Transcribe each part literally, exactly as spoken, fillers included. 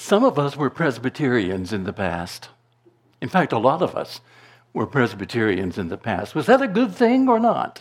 Some of us were Presbyterians in the past. In fact, a lot of us were Presbyterians in the past. Was that a good thing or not?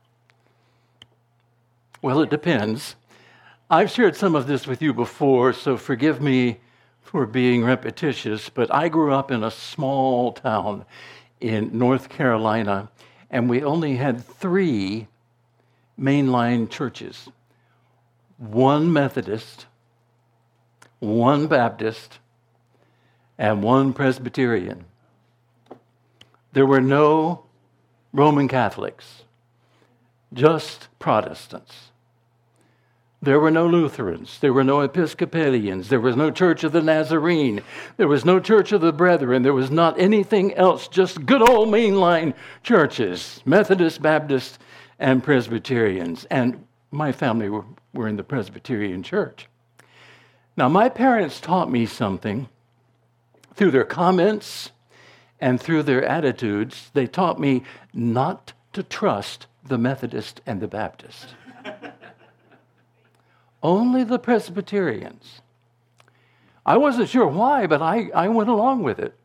Well, it depends. I've shared some of this with you before, so forgive me for being repetitious, but I grew up in a small town in North Carolina, and we only had three mainline churches. One Methodist, one Baptist, and one Presbyterian. There were no Roman Catholics, just Protestants. There were no Lutherans. There were no Episcopalians. There was no Church of the Nazarene. There was no Church of the Brethren. There was not anything else, just good old mainline churches, Methodist, Baptist, and Presbyterians. And my family were, were in the Presbyterian church. Now, my parents taught me something through their comments and through their attitudes. They taught me not to trust the Methodist and the Baptist. Only the Presbyterians. I wasn't sure why, but I, I went along with it.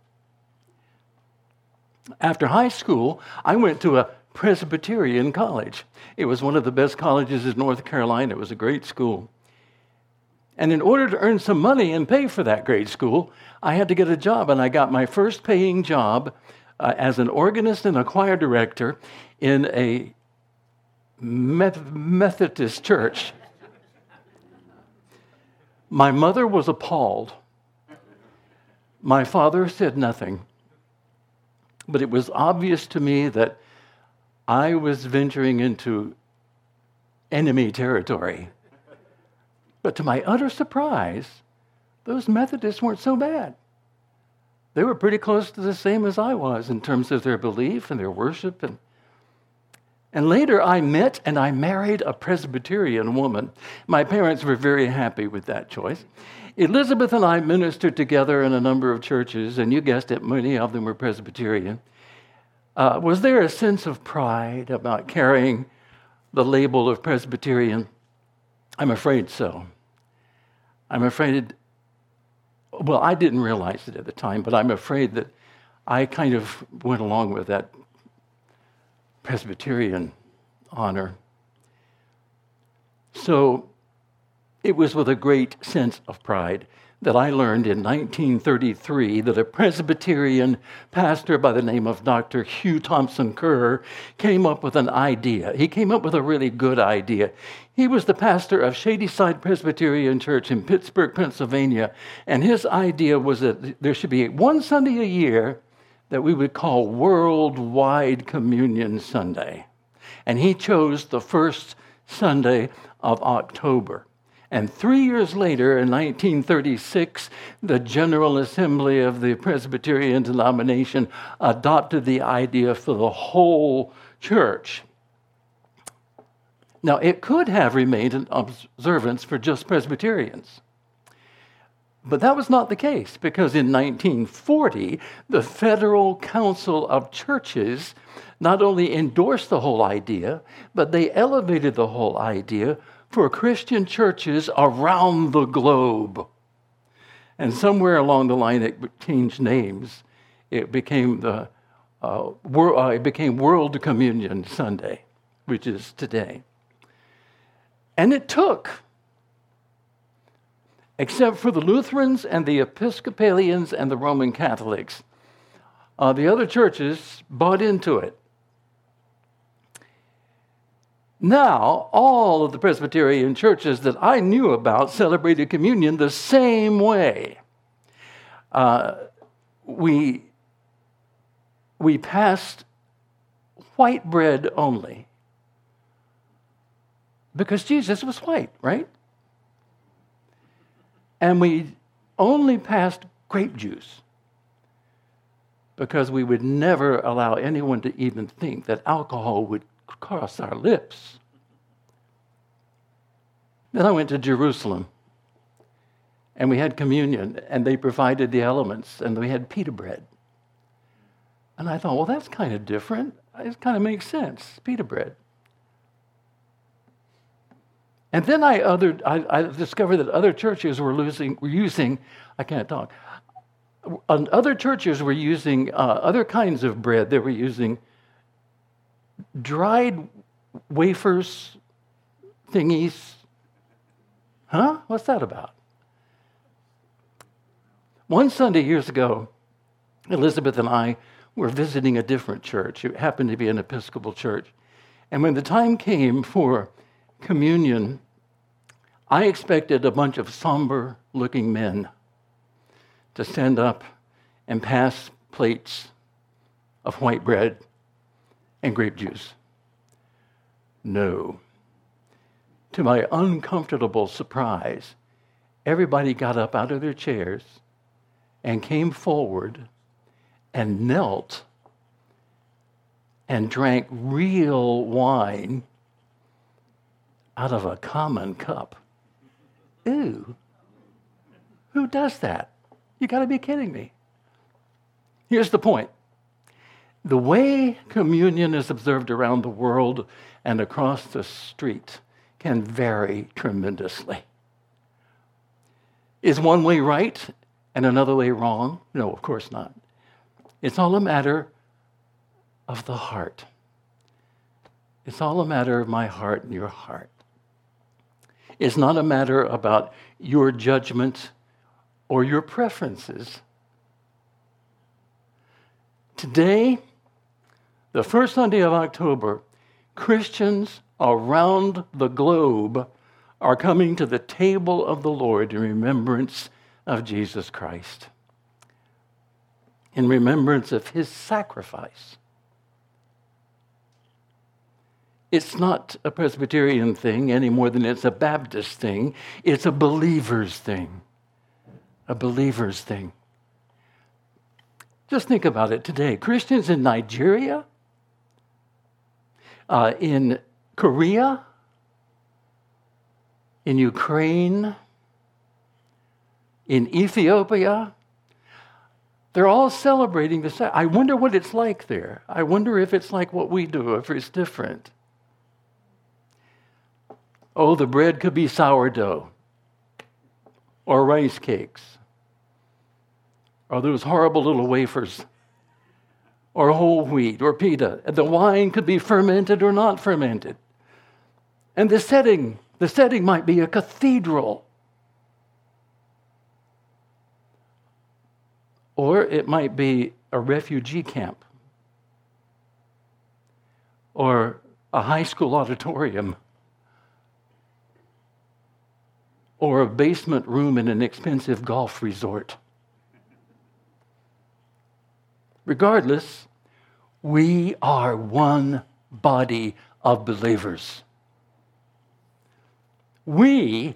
After high school, I went to a Presbyterian college. It was one of the best colleges in North Carolina. It was a great school. And in order to earn some money and pay for that great school, I had to get a job, and I got my first paying job uh, as an organist and a choir director in a Methodist church. My mother was appalled. My father said nothing. But it was obvious to me that I was venturing into enemy territory. But to my utter surprise, those Methodists weren't so bad. They were pretty close to the same as I was in terms of their belief and their worship. And, and later I met and I married a Presbyterian woman. My parents were very happy with that choice. Elizabeth and I ministered together in a number of churches, and you guessed it, many of them were Presbyterian. Uh, was there a sense of pride about carrying the label of Presbyterian? I'm afraid so. I'm afraid, well, I didn't realize it at the time, but I'm afraid that I kind of went along with that Presbyterian honor. So it was with a great sense of pride that I learned in nineteen thirty-three that a Presbyterian pastor by the name of Doctor Hugh Thompson Kerr came up with an idea. He came up with a really good idea. He was the pastor of Shadyside Presbyterian Church in Pittsburgh, Pennsylvania, and his idea was that there should be one Sunday a year that we would call Worldwide Communion Sunday. And he chose the first Sunday of October. And three years later, in nineteen thirty-six, the General Assembly of the Presbyterian denomination adopted the idea for the whole church. Now, it could have remained an observance for just Presbyterians. But that was not the case, because in nineteen forty, the Federal Council of Churches not only endorsed the whole idea, but they elevated the whole idea for Christian churches around the globe. And somewhere along the line, it changed names. It became the uh, wor- uh, it became World Communion Sunday, which is today. And it took, except for the Lutherans and the Episcopalians and the Roman Catholics, uh, the other churches bought into it. Now, all of the Presbyterian churches that I knew about celebrated communion the same way. Uh, we, we passed white bread only because Jesus was white, right? And we only passed grape juice because we would never allow anyone to even think that alcohol would cross our lips. Then I went to Jerusalem, and we had communion, and they provided the elements, and we had pita bread. And I thought, well, that's kind of different. It kind of makes sense, pita bread. And then I, other, I, I discovered that other churches were, losing, were using, I can't talk, uh, other churches were using uh, other kinds of bread. They were using dried wafers, thingies. Huh? What's that about? One Sunday years ago, Elizabeth and I were visiting a different church. It happened to be an Episcopal church. And when the time came for communion, I expected a bunch of somber-looking men to stand up and pass plates of white bread and grape juice. No. To my uncomfortable surprise, everybody got up out of their chairs and came forward and knelt and drank real wine out of a common cup. Ew. Who does that? You got to be kidding me. Here's the point. The way communion is observed around the world and across the street can vary tremendously. Is one way right and another way wrong? No, of course not. It's all a matter of the heart. It's all a matter of my heart and your heart. It's not a matter about your judgment or your preferences. Today, the first Sunday of October, Christians around the globe are coming to the table of the Lord in remembrance of Jesus Christ, in remembrance of his sacrifice. It's not a Presbyterian thing any more than it's a Baptist thing. It's a believer's thing. A believer's thing. Just think about it today. Christians in Nigeria, uh, in Korea, in Ukraine, in Ethiopia, they're all celebrating the Sabbath. I wonder what it's like there. I wonder if it's like what we do, if it's different. Oh, the bread could be sourdough or rice cakes or those horrible little wafers or whole wheat or pita. The wine could be fermented or not fermented. And the setting, the setting might be a cathedral. Or it might be a refugee camp or a high school auditorium or a basement room in an expensive golf resort. Regardless, we are one body of believers. We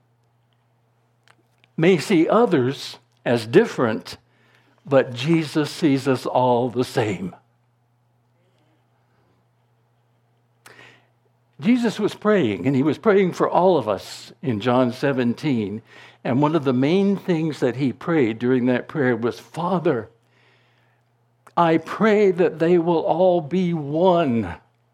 may see others as different, but Jesus sees us all the same. Jesus was praying, and he was praying for all of us in John seventeen. And one of the main things that he prayed during that prayer was, Father, I pray that they will all be one.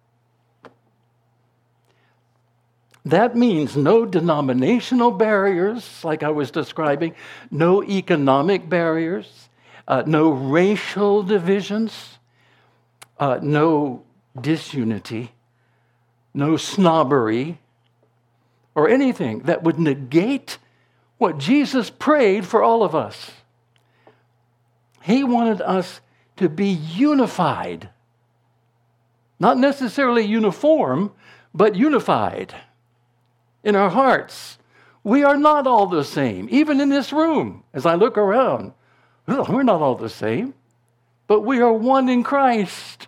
That means no denominational barriers, like I was describing, no economic barriers, uh, no racial divisions, uh, no disunity, no snobbery, or anything that would negate what Jesus prayed for all of us. He wanted us to be unified. Not necessarily uniform, but unified in our hearts. We are not all the same, even in this room. As I look around, we're not all the same, but we are one in Christ.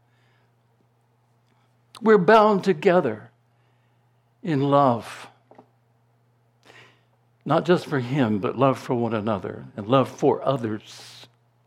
We're bound together in love. Not just for him, but love for one another and love for others.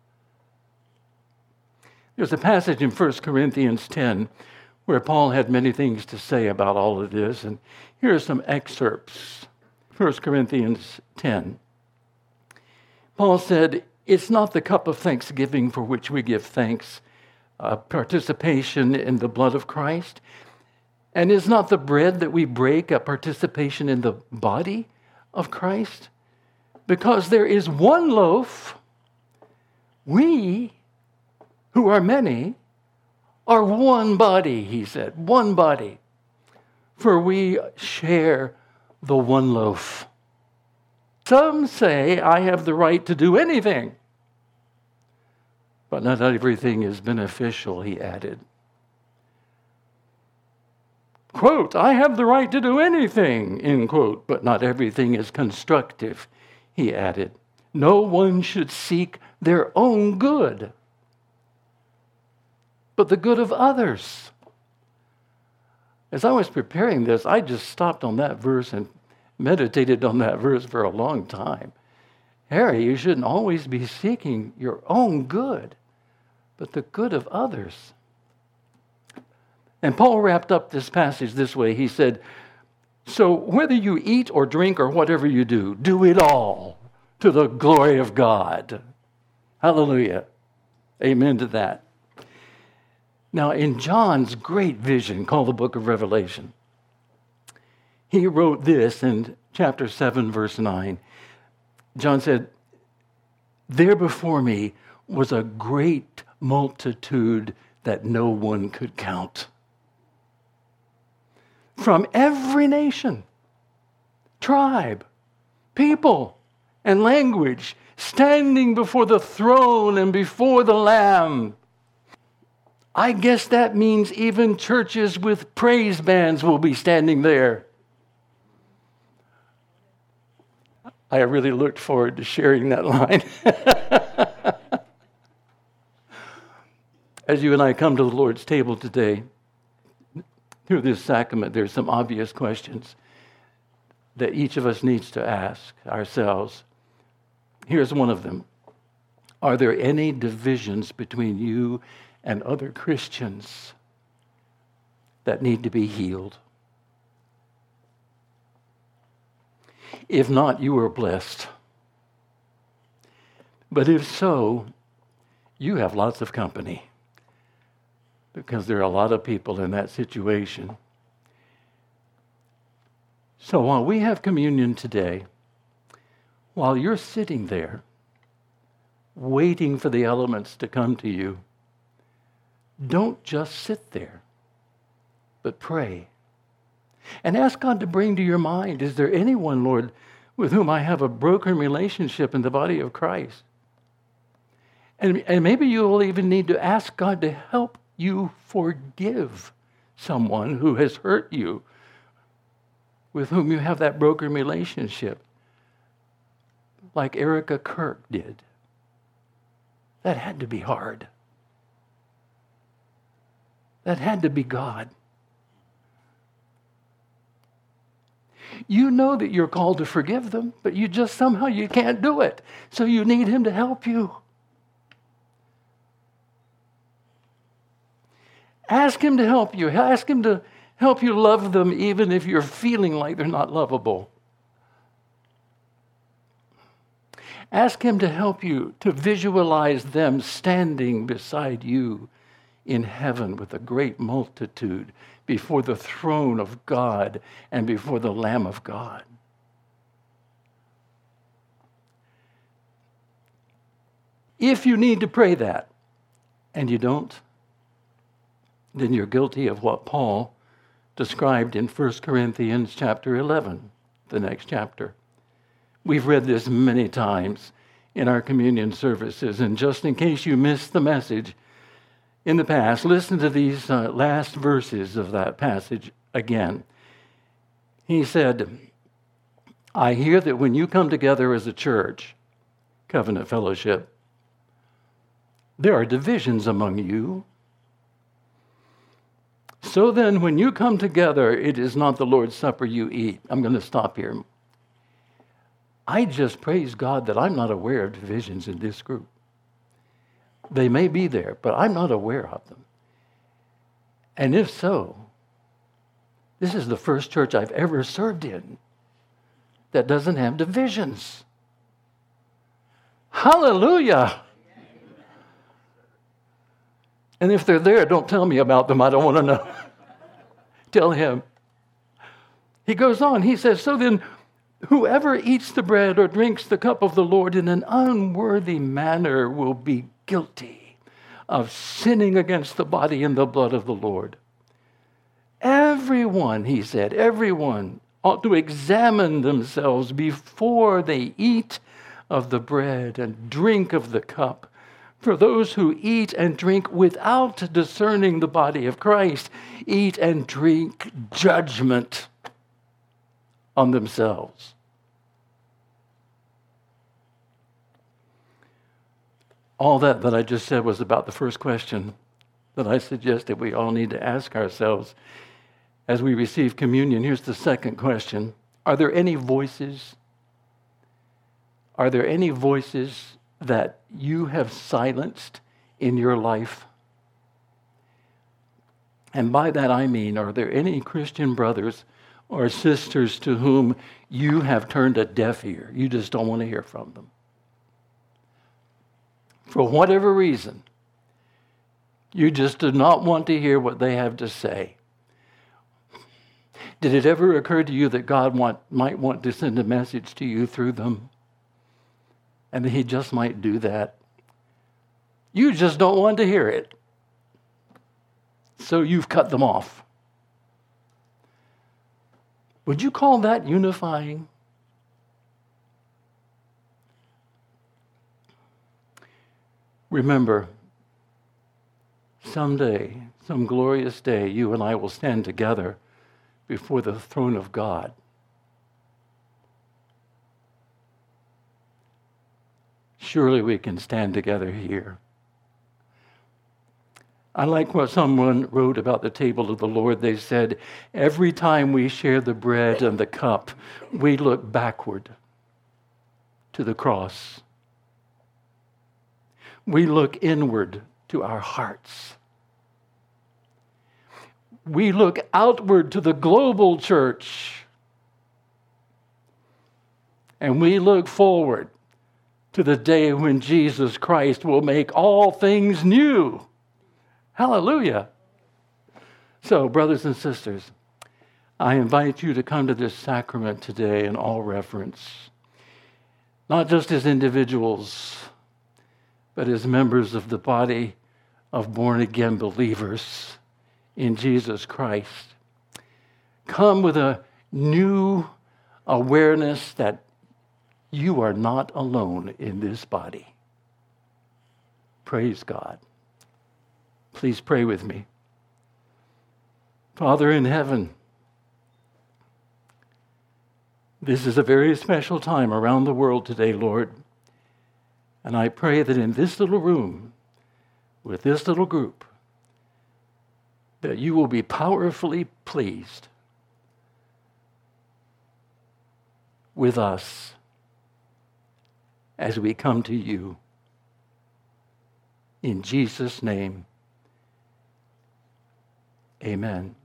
There's a passage in First Corinthians ten where Paul had many things to say about all of this, and here are some excerpts. First Corinthians ten. Paul said, it's not the cup of thanksgiving for which we give thanks, uh, participation in the blood of Christ. And is not the bread that we break a participation in the body of Christ? Because there is one loaf, we, who are many, are one body, he said, one body. For we share the one loaf. Some say I have the right to do anything, but not everything is beneficial, he added. Quote, I have the right to do anything, end quote, but not everything is constructive, he added. No one should seek their own good, but the good of others. As I was preparing this, I just stopped on that verse and meditated on that verse for a long time. Harry, you shouldn't always be seeking your own good, but the good of others. And Paul wrapped up this passage this way. He said, so whether you eat or drink or whatever you do, do it all to the glory of God. Hallelujah. Amen to that. Now, in John's great vision called the Book of Revelation, he wrote this in chapter seven, verse nine. John said, there before me was a great multitude that no one could count. From every nation, tribe, people, and language, standing before the throne and before the Lamb. I guess that means even churches with praise bands will be standing there. I really looked forward to sharing that line. As you and I come to the Lord's table today, through this sacrament, there's some obvious questions that each of us needs to ask ourselves. Here's one of them. Are there any divisions between you and other Christians that need to be healed? If not, you are blessed. But if so, you have lots of company, because there are a lot of people in that situation. So while we have communion today, while you're sitting there waiting for the elements to come to you, don't just sit there, but pray. And ask God to bring to your mind, is there anyone, Lord, with whom I have a broken relationship in the body of Christ? And, and maybe you will even need to ask God to help you forgive someone who has hurt you, with whom you have that broken relationship, like Erica Kirk did. That had to be hard. That had to be God. You know that you're called to forgive them, but you just somehow you can't do it. So you need him to help you. Ask him to help you. Ask him to help you love them even if you're feeling like they're not lovable. Ask him to help you to visualize them standing beside you in heaven with a great multitude before the throne of God and before the Lamb of God. If you need to pray that and you don't, then you're guilty of what Paul described in First Corinthians chapter eleven, the next chapter. We've read this many times in our communion services, and just in case you missed the message in the past, listen to these uh, last verses of that passage again. He said, I hear that when you come together as a church, covenant fellowship, there are divisions among you. So then, when you come together, it is not the Lord's Supper you eat. I'm going to stop here. I just praise God that I'm not aware of divisions in this group. They may be there, but I'm not aware of them. And if so, this is the first church I've ever served in that doesn't have divisions. Hallelujah! And if they're there, don't tell me about them. I don't want to know. Tell him. He goes on, he says, so then whoever eats the bread or drinks the cup of the Lord in an unworthy manner will be guilty of sinning against the body and the blood of the Lord. Everyone, he said, everyone ought to examine themselves before they eat of the bread and drink of the cup. For those who eat and drink without discerning the body of Christ, eat and drink judgment on themselves. All that that I just said was about the first question that I suggested we all need to ask ourselves as we receive communion. Here's the second question. Are there any voices? Are there any voices that you have silenced in your life? And by that I mean, are there any Christian brothers or sisters to whom you have turned a deaf ear? You just don't want to hear from them. For whatever reason, you just do not want to hear what they have to say. Did it ever occur to you that God want, might want to send a message to you through them? And he just might do that. You just don't want to hear it. So you've cut them off. Would you call that unifying? Remember, someday, some glorious day, you and I will stand together before the throne of God. Surely we can stand together here. I like what someone wrote about the table of the Lord. They said, every time we share the bread and the cup, we look backward to the cross. We look inward to our hearts. We look outward to the global church. And we look forward to the day when Jesus Christ will make all things new. Hallelujah. So, brothers and sisters, I invite you to come to this sacrament today in all reverence, not just as individuals, but as members of the body of born-again believers in Jesus Christ. Come with a new awareness that you are not alone in this body. Praise God. Please pray with me. Father in heaven, this is a very special time around the world today, Lord. And I pray that in this little room, with this little group, that you will be powerfully pleased with us as we come to you. In Jesus' name, amen.